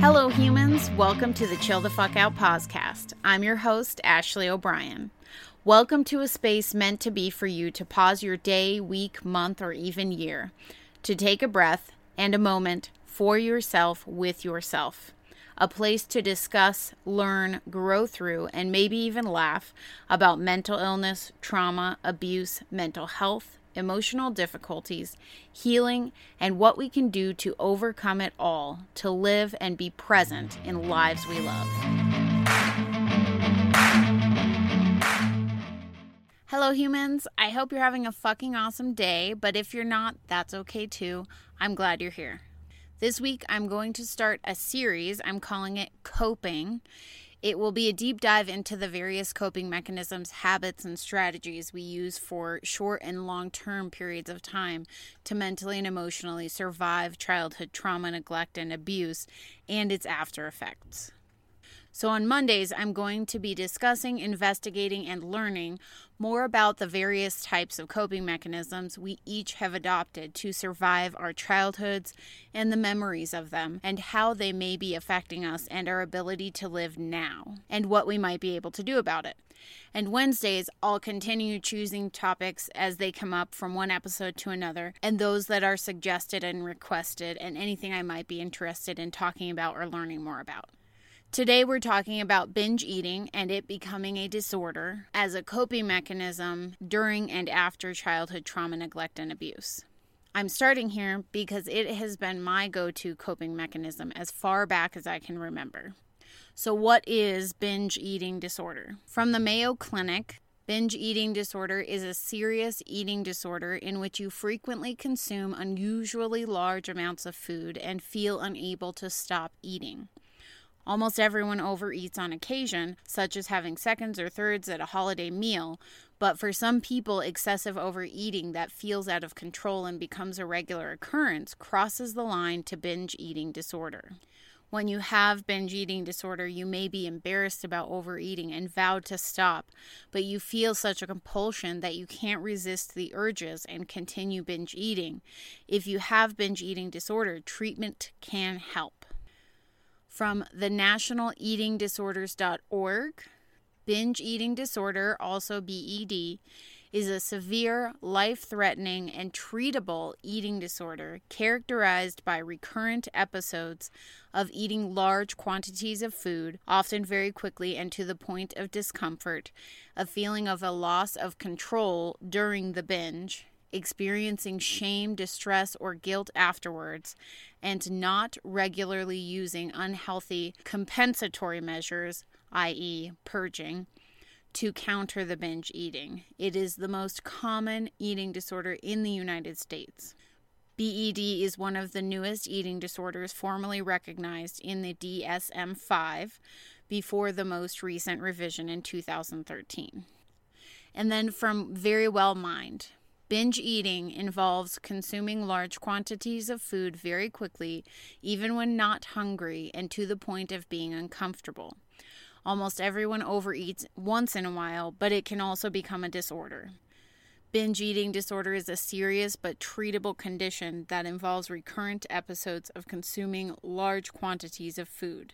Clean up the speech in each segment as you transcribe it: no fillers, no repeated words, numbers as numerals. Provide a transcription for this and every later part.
Hello, humans. Welcome to the Chill the Fuck Out podcast. I'm your host, Ashley O'Brien. Welcome to a space meant to be for you to pause your day, week, month, or even year, to take a breath and a moment for yourself with yourself. A place to discuss, learn, grow through, and maybe even laugh about mental illness, trauma, abuse, mental health, emotional difficulties, healing, and what we can do to overcome it all, to live and be present in lives we love. Hello, humans. I hope you're having a fucking awesome day, but if you're not, that's okay too. I'm glad you're here. This week, I'm going to start a series. I'm calling it Coping. It will be a deep dive into the various coping mechanisms, habits, and strategies we use for short and long-term periods of time to mentally and emotionally survive childhood trauma, neglect, and abuse, and its after effects. So on Mondays, I'm going to be discussing, investigating, and learning more about the various types of coping mechanisms we each have adopted to survive our childhoods and the memories of them, and how they may be affecting us and our ability to live now, and what we might be able to do about it. And Wednesdays, I'll continue choosing topics as they come up from one episode to another, and those that are suggested and requested, and anything I might be interested in talking about or learning more about. Today we're talking about binge eating and it becoming a disorder as a coping mechanism during and after childhood trauma, neglect, and abuse. I'm starting here because it has been my go-to coping mechanism as far back as I can remember. So what is binge eating disorder? From the Mayo Clinic, binge eating disorder is a serious eating disorder in which you frequently consume unusually large amounts of food and feel unable to stop eating. Almost everyone overeats on occasion, such as having seconds or thirds at a holiday meal, but for some people, excessive overeating that feels out of control and becomes a regular occurrence crosses the line to binge eating disorder. When you have binge eating disorder, you may be embarrassed about overeating and vowed to stop, but you feel such a compulsion that you can't resist the urges and continue binge eating. If you have binge eating disorder, treatment can help. From the nationaleatingdisorders.org, binge eating disorder, also BED, is a severe, life-threatening, and treatable eating disorder characterized by recurrent episodes of eating large quantities of food, often very quickly and to the point of discomfort, a feeling of a loss of control during the binge, experiencing shame, distress, or guilt afterwards, and not regularly using unhealthy compensatory measures, i.e. purging, to counter the binge eating. It is the most common eating disorder in the United States. BED is one of the newest eating disorders formally recognized in the DSM-5 before the most recent revision in 2013. And then from Verywell Mind, binge eating involves consuming large quantities of food very quickly, even when not hungry, and to the point of being uncomfortable. Almost everyone overeats once in a while, but it can also become a disorder. Binge eating disorder is a serious but treatable condition that involves recurrent episodes of consuming large quantities of food.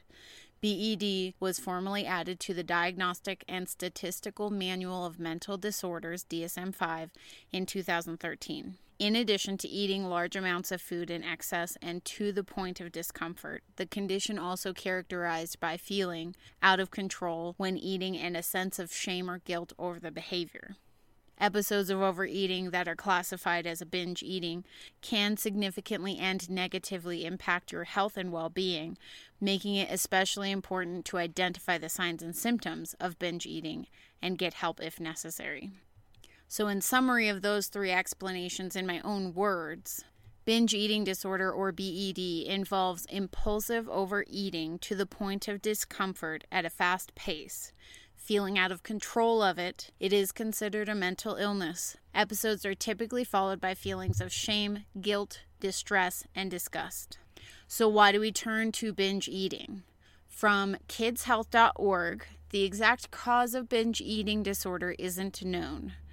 BED was formally added to the Diagnostic and Statistical Manual of Mental Disorders, DSM-5, in 2013. In addition to eating large amounts of food in excess and to the point of discomfort, the condition also characterized by feeling out of control when eating and a sense of shame or guilt over the behavior. Episodes of overeating that are classified as a binge eating can significantly and negatively impact your health and well-being, making it especially important to identify the signs and symptoms of binge eating and get help if necessary. So in summary of those three explanations in my own words, binge eating disorder, or BED, involves impulsive overeating to the point of discomfort at a fast pace. Feeling out of control of it, it is considered a mental illness. Episodes are typically followed by feelings of shame, guilt, distress, and disgust. So why do we turn to binge eating? From kidshealth.org, the exact cause of binge eating disorder isn't known,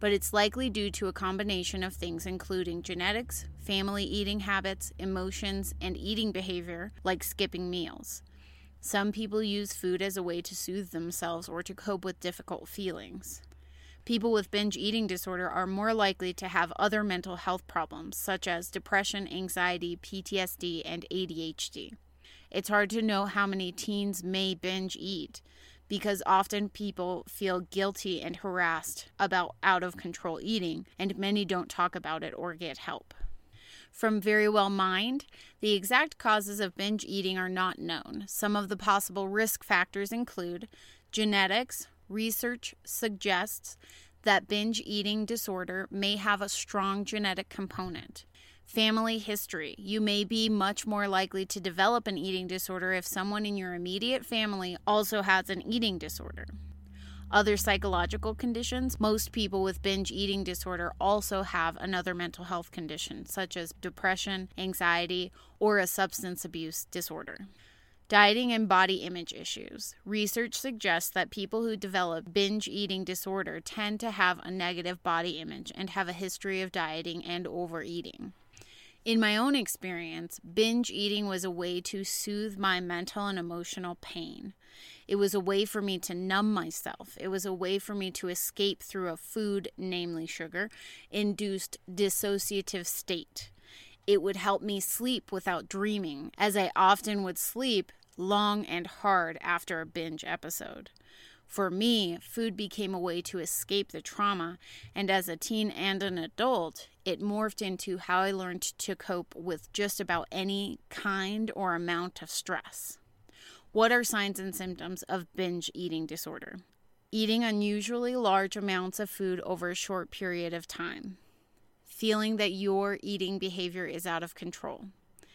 but it's likely due to a combination of things including genetics, family eating habits, emotions, and eating behavior like skipping meals. Some people use food as a way to soothe themselves or to cope with difficult feelings. People with binge eating disorder are more likely to have other mental health problems such as depression, anxiety, PTSD, and ADHD. It's hard to know how many teens may binge eat because often people feel guilty and harassed about out-of-control eating, and many don't talk about it or get help. From Verywell Mind, the exact causes of binge eating are not known. Some of the possible risk factors include genetics. Research suggests that binge eating disorder may have a strong genetic component. Family history. You may be much more likely to develop an eating disorder if someone in your immediate family also has an eating disorder. Other psychological conditions. Most people with binge eating disorder also have another mental health condition, such as depression, anxiety, or a substance abuse disorder. Dieting and body image issues. Research suggests that people who develop binge eating disorder tend to have a negative body image and have a history of dieting and overeating. In my own experience, binge eating was a way to soothe my mental and emotional pain. It was a way for me to numb myself. It was a way for me to escape through a food, namely sugar, induced dissociative state. It would help me sleep without dreaming, as I often would sleep long and hard after a binge episode. For me, food became a way to escape the trauma, and as a teen and an adult, it morphed into how I learned to cope with just about any kind or amount of stress. What are signs and symptoms of binge eating disorder? Eating unusually large amounts of food over a short period of time. Feeling that your eating behavior is out of control.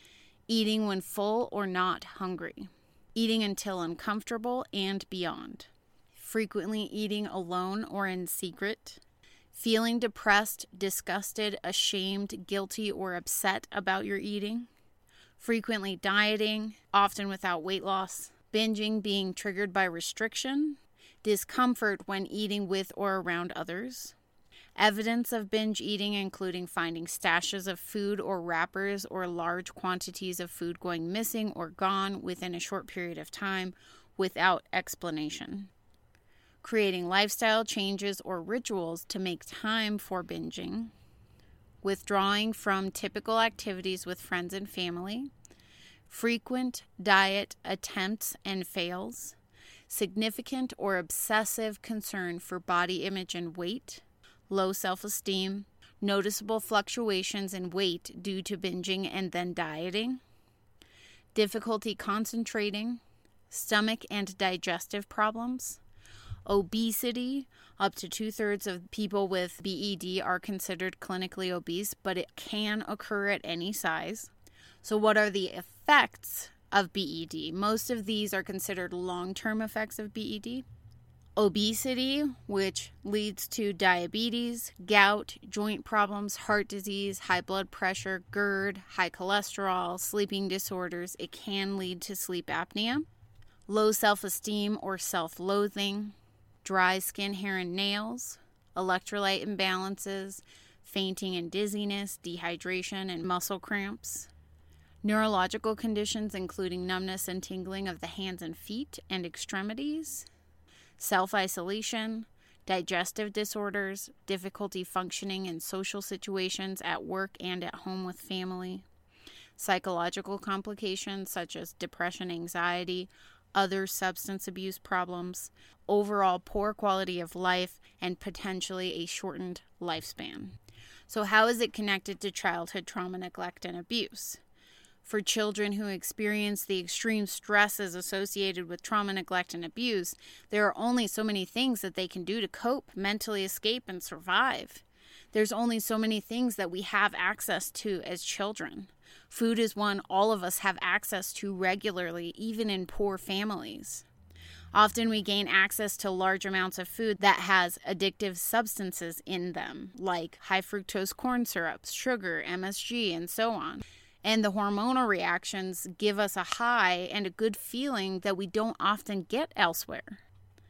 Eating when full or not hungry. Eating until uncomfortable and beyond. Frequently eating alone or in secret. Feeling depressed, disgusted, ashamed, guilty, or upset about your eating. Frequently dieting, often without weight loss. Binging being triggered by restriction. Discomfort when eating with or around others. Evidence of binge eating including finding stashes of food or wrappers or large quantities of food going missing or gone within a short period of time without explanation. Creating lifestyle changes or rituals to make time for binging. Withdrawing from typical activities with friends and family. Frequent diet attempts and fails. Significant or obsessive concern for body image and weight. Low self-esteem, noticeable fluctuations in weight due to binging and then dieting, difficulty concentrating, stomach and digestive problems, obesity. Up to 2/3 of people with BED are considered clinically obese, but it can occur at any size. So what are the effects of BED? Most of these are considered long-term effects of BED. Obesity, which leads to diabetes, gout, joint problems, heart disease, high blood pressure, GERD, high cholesterol, sleeping disorders. It can lead to sleep apnea. Low self-esteem or self-loathing, dry skin, hair, and nails, electrolyte imbalances, fainting and dizziness, dehydration, and muscle cramps. Neurological conditions including numbness and tingling of the hands and feet and extremities. Self-isolation, digestive disorders, difficulty functioning in social situations at work and at home with family, psychological complications such as depression, anxiety, other substance abuse problems, overall poor quality of life, and potentially a shortened lifespan. So how is it connected to childhood trauma, neglect, and abuse? For children who experience the extreme stresses associated with trauma, neglect, and abuse, there are only so many things that they can do to cope, mentally escape, and survive. There's only so many things that we have access to as children. Food is one all of us have access to regularly, even in poor families. Often we gain access to large amounts of food that has addictive substances in them, like high fructose corn syrups, sugar, MSG, and so on. And the hormonal reactions give us a high and a good feeling that we don't often get elsewhere.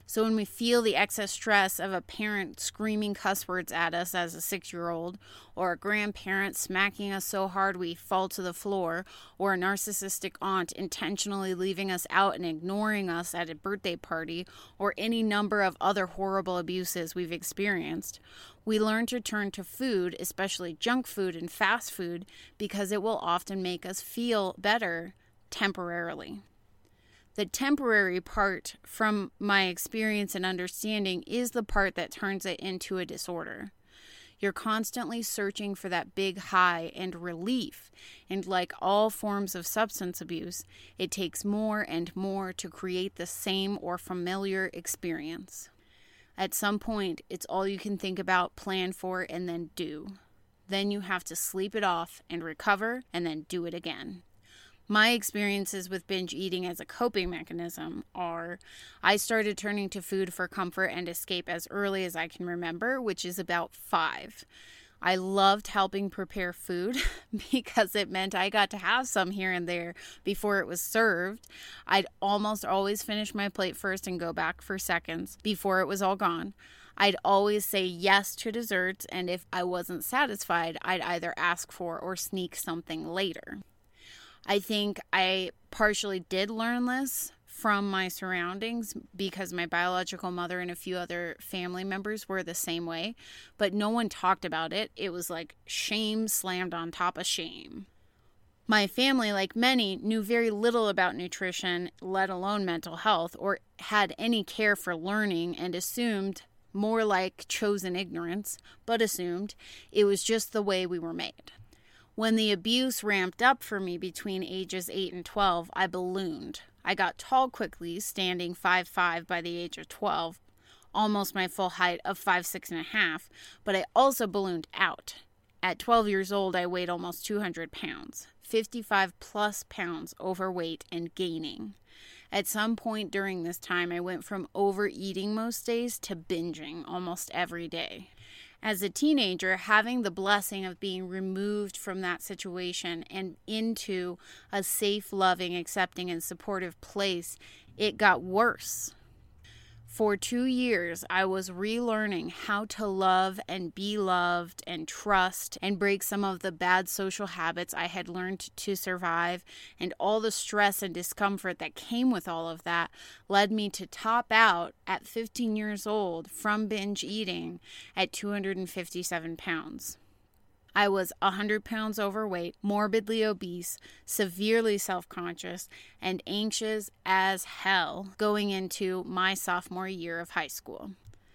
So when we feel the excess stress of a parent screaming cuss words at us as a 6-year-old, or a grandparent smacking us so hard we fall to the floor, or a narcissistic aunt intentionally leaving us out and ignoring us at a birthday party, or any number of other horrible abuses we've experienced, we learn to turn to food, especially junk food and fast food, because it will often make us feel better temporarily. The temporary part, from my experience and understanding, is the part that turns it into a disorder. You're constantly searching for that big high and relief, and like all forms of substance abuse, it takes more and more to create the same or familiar experience. At some point, it's all you can think about, plan for, and then do. Then you have to sleep it off and recover, and then do it again. My experiences with binge eating as a coping mechanism are, I started turning to food for comfort and escape as early as I can remember, which is about 5. I loved helping prepare food because it meant I got to have some here and there before it was served. I'd almost always finish my plate first and go back for seconds before it was all gone. I'd always say yes to desserts, and if I wasn't satisfied, I'd either ask for or sneak something later. I think I partially did learn this from my surroundings because my biological mother and a few other family members were the same way, but no one talked about it. It was like shame slammed on top of shame. My family, like many, knew very little about nutrition, let alone mental health, or had any care for learning, and assumed, more like chosen ignorance, but assumed it was just the way we were made. When the abuse ramped up for me between ages 8 and 12, I ballooned. I got tall quickly, standing 5'5" by the age of 12, almost my full height of 5'6.5", but I also ballooned out. At 12 years old, I weighed almost 200 pounds, 55 plus pounds overweight and gaining. At some point during this time, I went from overeating most days to binging almost every day. As a teenager, having the blessing of being removed from that situation and into a safe, loving, accepting, and supportive place, it got worse. For 2 years, I was relearning how to love and be loved and trust and break some of the bad social habits I had learned to survive, and all the stress and discomfort that came with all of that led me to top out at 15 years old from binge eating at 257 pounds. I was 100 pounds overweight, morbidly obese, severely self-conscious, and anxious as hell going into my sophomore year of high school.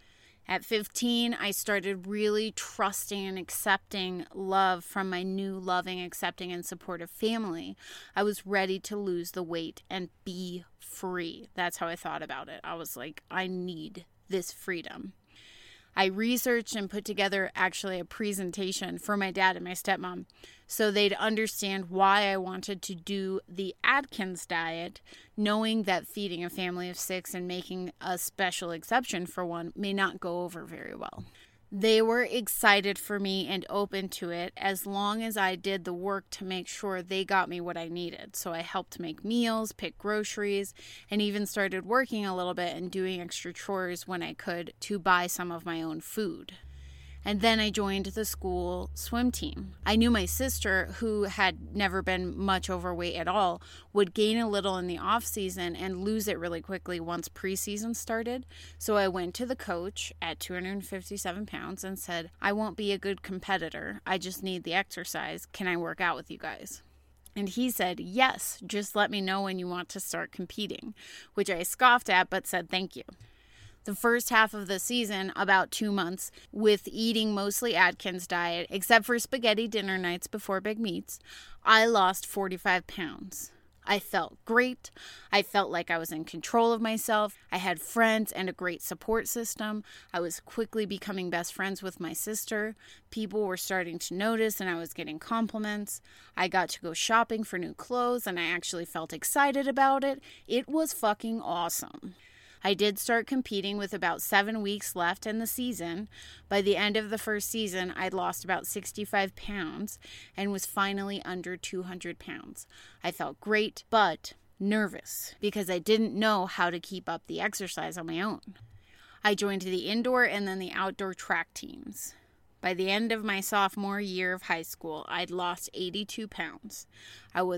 At 15, I started really trusting and accepting love from my new loving, accepting, and supportive family. I was ready to lose the weight and be free. That's how I thought about it. I was like, I need this freedom. I researched and put together actually a presentation for my dad and my stepmom so they'd understand why I wanted to do the Atkins diet, knowing that feeding a family of 6 and making a special exception for one may not go over very well. They were excited for me and open to it as long as I did the work to make sure they got me what I needed. So I helped make meals, pick groceries, and even started working a little bit and doing extra chores when I could to buy some of my own food. And then I joined the school swim team. I knew my sister, who had never been much overweight at all, would gain a little in the off season and lose it really quickly once preseason started. So I went to the coach at 257 pounds and said, I won't be a good competitor. I just need the exercise. Can I work out with you guys? And he said, yes, just let me know when you want to start competing, which I scoffed at but said thank you. The first half of the season, about 2 months, with eating mostly Atkins diet, except for spaghetti dinner nights before big meets, I lost 45 pounds. I felt great. I felt like I was in control of myself. I had friends and a great support system. I was quickly becoming best friends with my sister. People were starting to notice and I was getting compliments. I got to go shopping for new clothes and I actually felt excited about it. It was fucking awesome. I did start competing with about 7 weeks left in the season. By the end of the first season, I'd lost about 65 pounds and was finally under 200 pounds. I felt great, but nervous because I didn't know how to keep up the exercise on my own. I joined the indoor and then the outdoor track teams. By the end of my sophomore year of high school, I'd lost 82 pounds. I was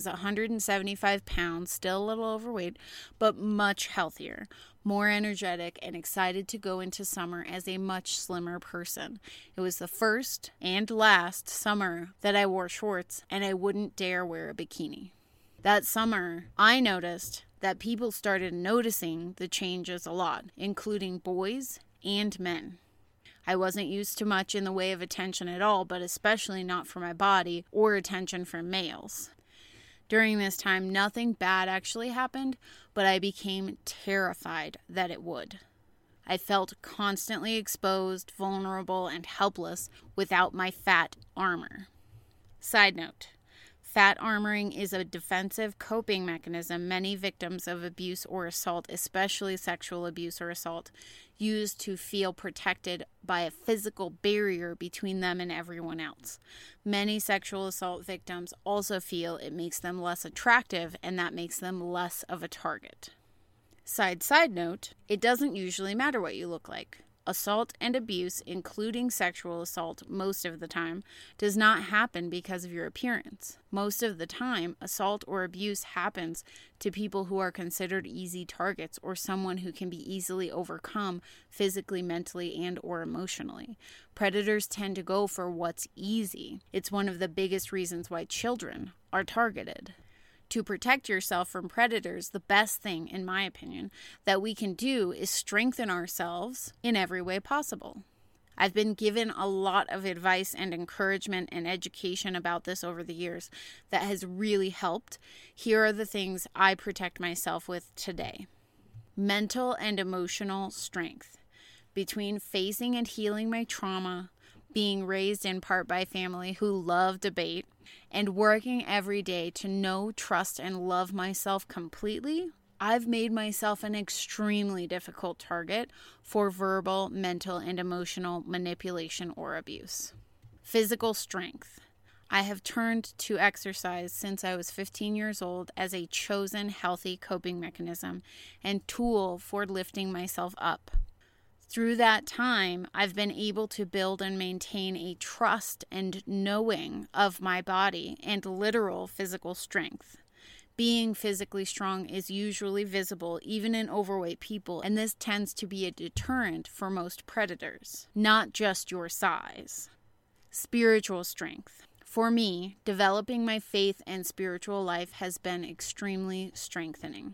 175 pounds, still a little overweight, but much healthier, more energetic, and excited to go into summer as a much slimmer person. It was the first and last summer that I wore shorts, and I wouldn't dare wear a bikini. That summer, I noticed that people started noticing the changes a lot, including boys and men. I wasn't used to much in the way of attention at all, but especially not for my body or attention from males. During this time, nothing bad actually happened, but I became terrified that it would. I felt constantly exposed, vulnerable, and helpless without my fat armor. Side note. Fat armoring is a defensive coping mechanism many victims of abuse or assault, especially sexual abuse or assault, use to feel protected by a physical barrier between them and everyone else. Many sexual assault victims also feel it makes them less attractive, and that makes them less of a target. Side note, it doesn't usually matter what you look like. Assault and abuse, including sexual assault most of the time, does not happen because of your appearance. Most of the time, assault or abuse happens to people who are considered easy targets or someone who can be easily overcome physically, mentally, and or emotionally. Predators tend to go for what's easy. It's one of the biggest reasons why children are targeted. To protect yourself from predators, the best thing, in my opinion, that we can do is strengthen ourselves in every way possible. I've been given a lot of advice and encouragement and education about this over the years that has really helped. Here are the things I protect myself with today. Mental and emotional strength. Between facing and healing my trauma, being raised in part by family who love debate, and working every day to know, trust, and love myself completely, I've made myself an extremely difficult target for verbal, mental, and emotional manipulation or abuse. Physical strength. I have turned to exercise since I was 15 years old as a chosen healthy coping mechanism and tool for lifting myself up. Through that time, I've been able to build and maintain a trust and knowing of my body and literal physical strength. Being physically strong is usually visible even in overweight people, and this tends to be a deterrent for most predators, not just your size. Spiritual strength. For me, developing my faith and spiritual life has been extremely strengthening.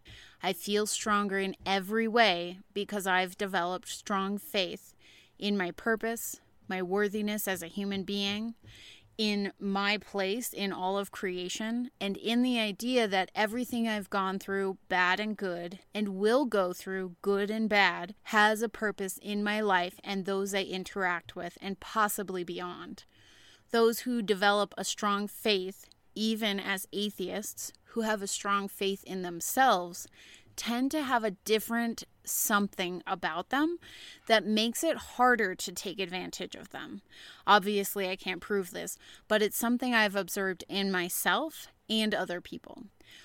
I feel stronger in every way because I've developed strong faith in my purpose, my worthiness as a human being, in my place in all of creation, and in the idea that everything I've gone through, bad and good, and will go through, good and bad, has a purpose in my life and those I interact with, and possibly beyond. Those who develop a strong faith, even as atheists, who have a strong faith in themselves, tend to have a different something about them that makes it harder to take advantage of them. Obviously, I can't prove this, but it's something I've observed in myself and other people.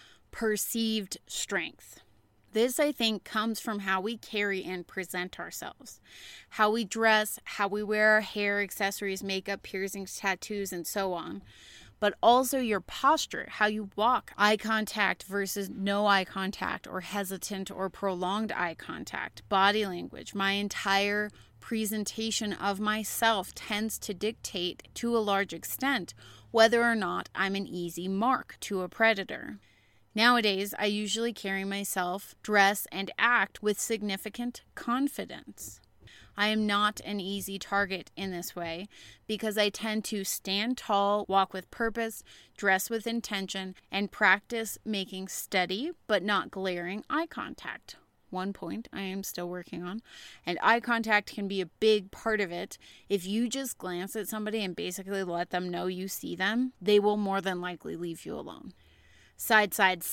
Perceived strength. This, I think, comes from how we carry and present ourselves. How we dress, how we wear our hair, accessories, makeup, piercings, tattoos, and so on. But also your posture, how you walk, eye contact versus no eye contact, or hesitant or prolonged eye contact, body language. My entire presentation of myself tends to dictate, to a large extent, whether or not I'm an easy mark to a predator. Nowadays, I usually carry myself, dress, and act with significant confidence. I am not an easy target in this way because I tend to stand tall, walk with purpose, dress with intention, and practice making steady but not glaring eye contact. One point I am still working on. And eye contact can be a big part of it. If you just glance at somebody and basically let them know you see them, they will more than likely leave you alone. Side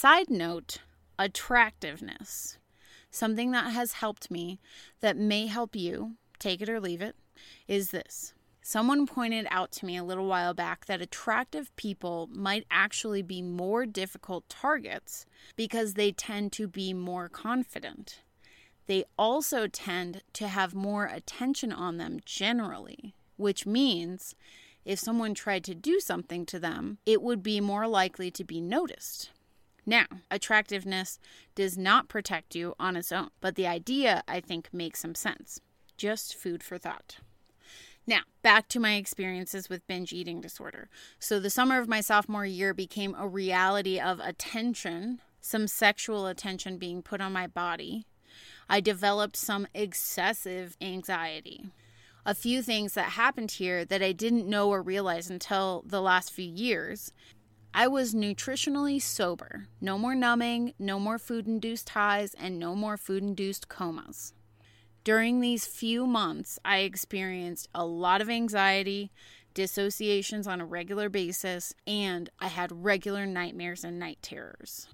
note, attractiveness. Something that has helped me, that may help you, take it or leave it, is this. Someone pointed out to me a little while back that attractive people might actually be more difficult targets because they tend to be more confident. They also tend to have more attention on them generally, which means if someone tried to do something to them, it would be more likely to be noticed. Now, attractiveness does not protect you on its own, but the idea, I think, makes some sense. Just food for thought. Now, back to my experiences with binge eating disorder. So the summer of my sophomore year became a reality of attention, some sexual attention being put on my body. I developed some excessive anxiety. A few things that happened here that I didn't know or realize until the last few years. I was nutritionally sober. No more numbing, no more food-induced highs, and no more food-induced comas. During these few months, I experienced a lot of anxiety, dissociations on a regular basis, and I had regular nightmares and night terrors.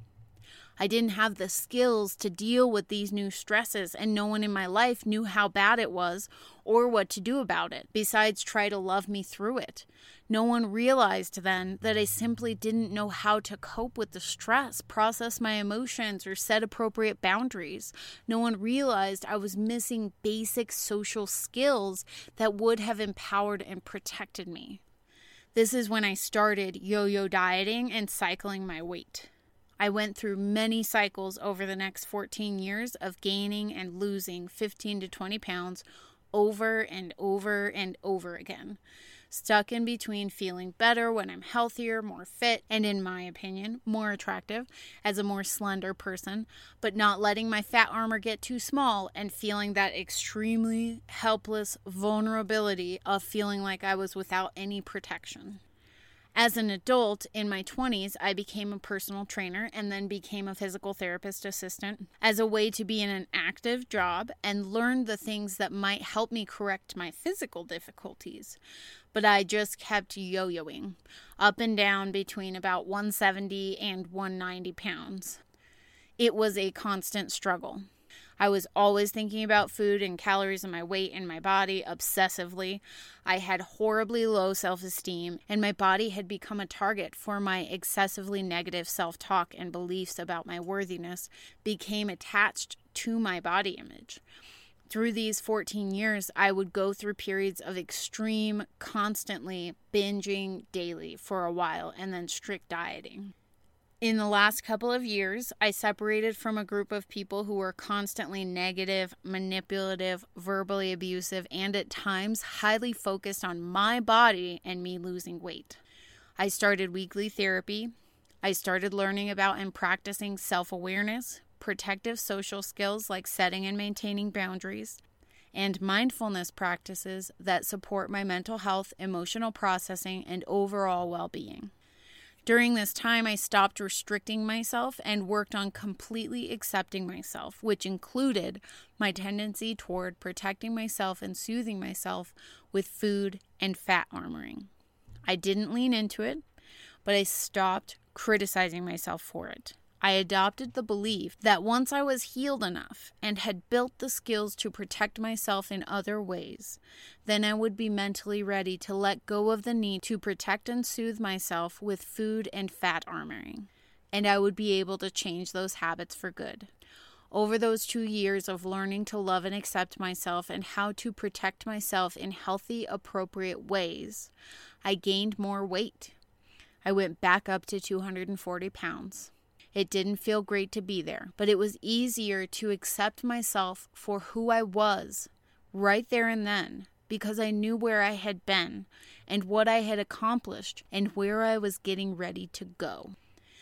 I didn't have the skills to deal with these new stresses, and no one in my life knew how bad it was or what to do about it, besides try to love me through it. No one realized then that I simply didn't know how to cope with the stress, process my emotions, or set appropriate boundaries. No one realized I was missing basic social skills that would have empowered and protected me. This is when I started yo-yo dieting and cycling my weight. I went through many cycles over the next 14 years of gaining and losing 15 to 20 pounds over and over and over again. Stuck in between feeling better when I'm healthier, more fit, and in my opinion, more attractive as a more slender person, but not letting my fat armor get too small and feeling that extremely helpless vulnerability of feeling like I was without any protection. As an adult in my 20s, I became a personal trainer and then became a physical therapist assistant as a way to be in an active job and learn the things that might help me correct my physical difficulties. But I just kept yo-yoing up and down between about 170 and 190 pounds. It was a constant struggle. I was always thinking about food and calories and my weight and my body obsessively. I had horribly low self-esteem, and my body had become a target for my excessively negative self-talk, and beliefs about my worthiness became attached to my body image. Through these 14 years, I would go through periods of extreme, constantly binging daily for a while and then strict dieting. In the last couple of years, I separated from a group of people who were constantly negative, manipulative, verbally abusive, and at times highly focused on my body and me losing weight. I started weekly therapy. I started learning about and practicing self-awareness, protective social skills like setting and maintaining boundaries, and mindfulness practices that support my mental health, emotional processing, and overall well-being. During this time, I stopped restricting myself and worked on completely accepting myself, which included my tendency toward protecting myself and soothing myself with food and fat armoring. I didn't lean into it, but I stopped criticizing myself for it. I adopted the belief that once I was healed enough and had built the skills to protect myself in other ways, then I would be mentally ready to let go of the need to protect and soothe myself with food and fat armoring, and I would be able to change those habits for good. Over those 2 years of learning to love and accept myself and how to protect myself in healthy, appropriate ways, I gained more weight. I went back up to 240 pounds. It didn't feel great to be there, but it was easier to accept myself for who I was right there and then because I knew where I had been and what I had accomplished and where I was getting ready to go.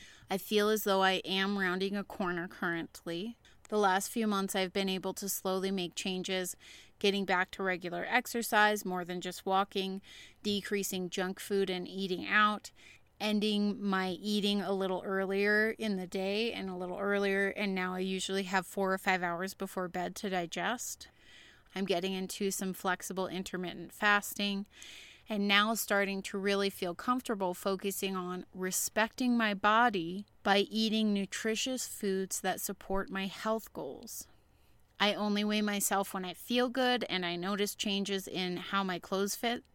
I feel as though I am rounding a corner currently. The last few months I've been able to slowly make changes, getting back to regular exercise, more than just walking, decreasing junk food and eating out, ending my eating a little earlier in the day and a little earlier, and now I usually have 4 or 5 hours before bed to digest. I'm getting into some flexible intermittent fasting, and now starting to really feel comfortable focusing on respecting my body by eating nutritious foods that support my health goals. I only weigh myself when I feel good and I notice changes in how my clothes fit.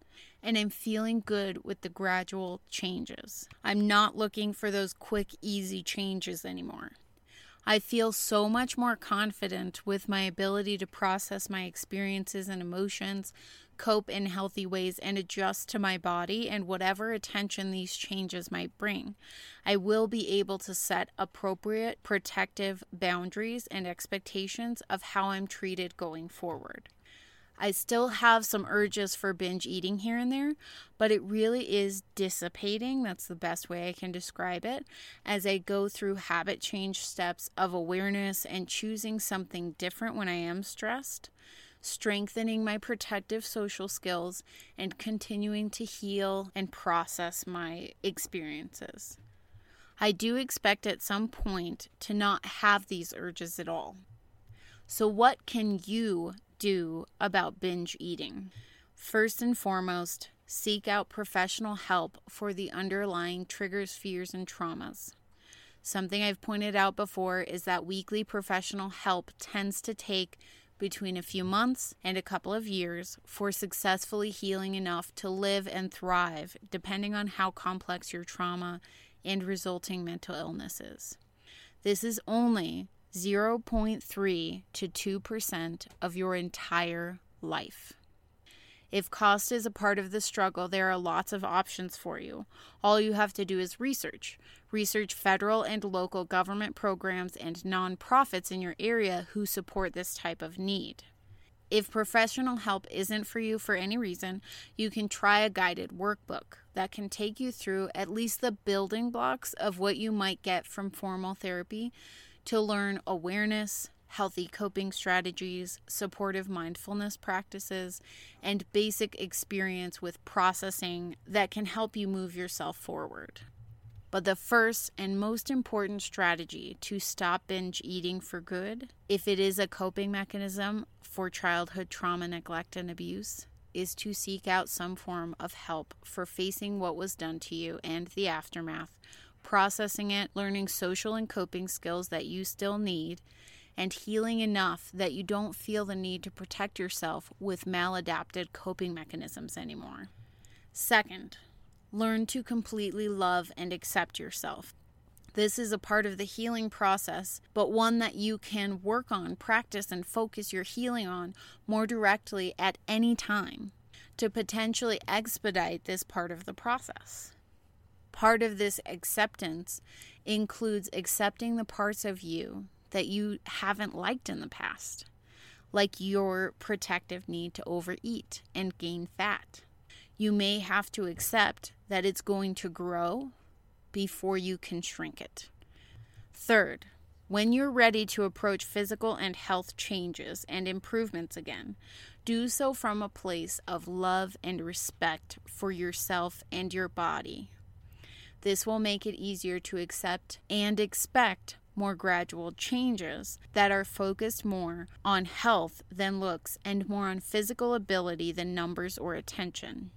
and I'm feeling good with the gradual changes. I'm not looking for those quick, easy changes anymore. I feel so much more confident with my ability to process my experiences and emotions, cope in healthy ways, and adjust to my body and whatever attention these changes might bring. I will be able to set appropriate protective boundaries and expectations of how I'm treated going forward. I still have some urges for binge eating here and there, but it really is dissipating. That's the best way I can describe it, as I go through habit change steps of awareness and choosing something different when I am stressed, strengthening my protective social skills, and continuing to heal and process my experiences. I do expect at some point to not have these urges at all. So what can you do about binge eating? First and foremost, seek out professional help for the underlying triggers, fears, and traumas. Something I've pointed out before is that weekly professional help tends to take between a few months and a couple of years for successfully healing enough to live and thrive, depending on how complex your trauma and resulting mental illness is. This is only 0.3 to 2% of your entire life. If cost is a part of the struggle, there are lots of options for you. All you have to do is research. Research federal and local government programs and nonprofits in your area who support this type of need. If professional help isn't for you for any reason, you can try a guided workbook that can take you through at least the building blocks of what you might get from formal therapy to learn awareness, healthy coping strategies, supportive mindfulness practices, and basic experience with processing that can help you move yourself forward. But the first and most important strategy to stop binge eating for good, if it is a coping mechanism for childhood trauma, neglect, and abuse, is to seek out some form of help for facing what was done to you and the aftermath, processing it, learning social and coping skills that you still need, and healing enough that you don't feel the need to protect yourself with maladapted coping mechanisms anymore. Second, learn to completely love and accept yourself. This is a part of the healing process, but one that you can work on, practice, and focus your healing on more directly at any time to potentially expedite this part of the process. Part of this acceptance includes accepting the parts of you that you haven't liked in the past, like your protective need to overeat and gain fat. You may have to accept that it's going to grow before you can shrink it. Third, when you're ready to approach physical and health changes and improvements again, do so from a place of love and respect for yourself and your body. This will make it easier to accept and expect more gradual changes that are focused more on health than looks and more on physical ability than numbers or attention.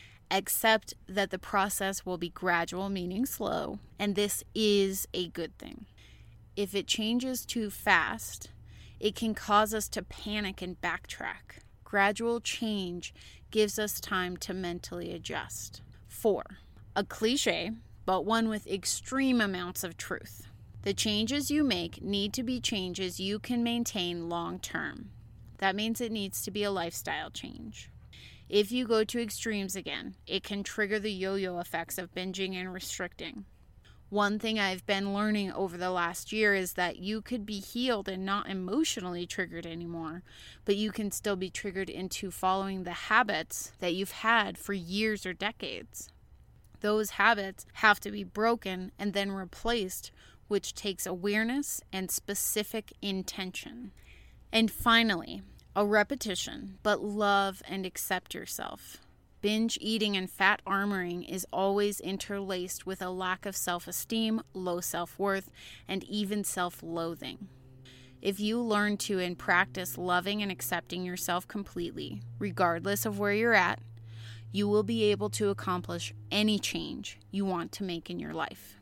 Accept that the process will be gradual, meaning slow, and this is a good thing. If it changes too fast, it can cause us to panic and backtrack. Gradual change gives us time to mentally adjust. 4. A cliche, but one with extreme amounts of truth. The changes you make need to be changes you can maintain long term. That means it needs to be a lifestyle change. If you go to extremes again, it can trigger the yo-yo effects of binging and restricting. One thing I've been learning over the last year is that you could be healed and not emotionally triggered anymore, but you can still be triggered into following the habits that you've had for years or decades. Those habits have to be broken and then replaced, which takes awareness and specific intention. And finally, a repetition, but love and accept yourself. Binge eating and fat armoring is always interlaced with a lack of self-esteem, low self-worth, and even self-loathing. If you learn to and practice loving and accepting yourself completely, regardless of where you're at, you will be able to accomplish any change you want to make in your life.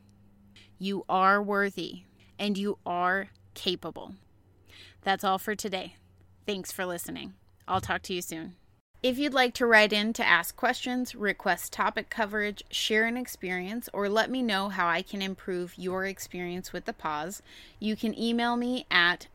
You are worthy, and you are capable. That's all for today. Thanks for listening. I'll talk to you soon. If you'd like to write in to ask questions, request topic coverage, share an experience, or let me know how I can improve your experience with the pause, you can email me at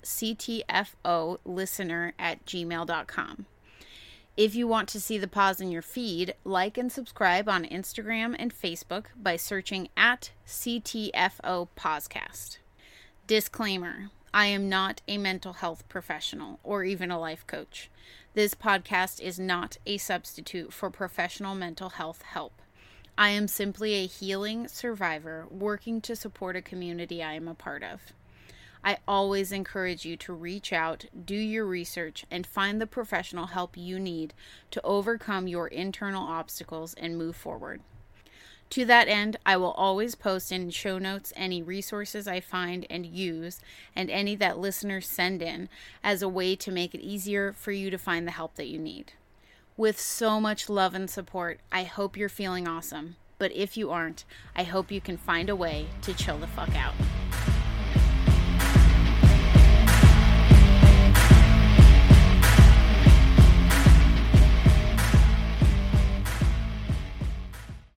ctfolistener@gmail.com. If you want to see the pause in your feed, like and subscribe on Instagram and Facebook by searching at CTFO Pausecast. Disclaimer: I am not a mental health professional or even a life coach. This podcast is not a substitute for professional mental health help. I am simply a healing survivor working to support a community I am a part of. I always encourage you to reach out, do your research, and find the professional help you need to overcome your internal obstacles and move forward. To that end, I will always post in show notes any resources I find and use, and any that listeners send in, as a way to make it easier for you to find the help that you need. With so much love and support, I hope you're feeling awesome. But if you aren't, I hope you can find a way to chill the fuck out.